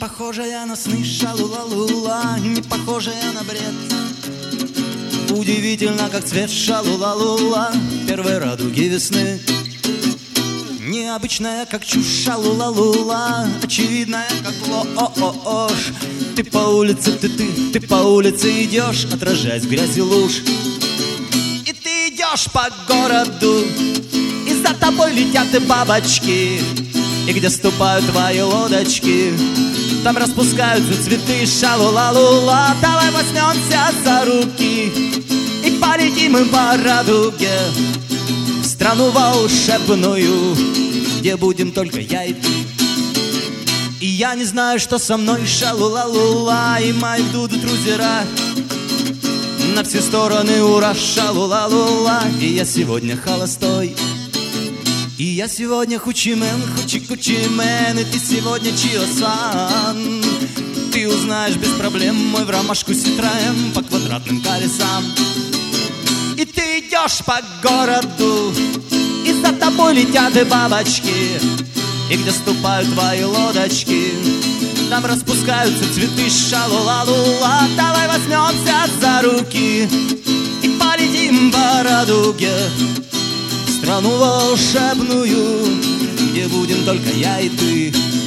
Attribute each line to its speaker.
Speaker 1: похожая на сны, шалула-лула, не похожая на бред. Удивительно, как цвет шалула-лула первой радуги весны. Необычная, как чушь, шалула-лула, очевидная, как ложь. Ты по улице, ты по улице идешь, отражаясь в грязи луж. И ты идешь по городу, и за тобой летят и бабочки. И где ступают твои лодочки, там распускаются цветы, шалула-лула. Давай возьмемся за руки и полетим мы по радуге в страну волшебную, где будем только я и ты. И я не знаю, что со мной, шалула-лула, и мои дуду друзья на все стороны, ура, шалула-лула. И я сегодня холостой, и я сегодня хучимен, хучи-кучимен, и ты сегодня Чио-сан. Ты узнаешь без проблем мой в ромашку Ситроен по квадратным колесам. И ты идешь по городу, и за тобой летят и бабочки. И где ступают твои лодочки, там распускаются цветы, шалула-лула. Давай возьмемся за руки и полетим по радуге в страну волшебную, где будем только я и ты.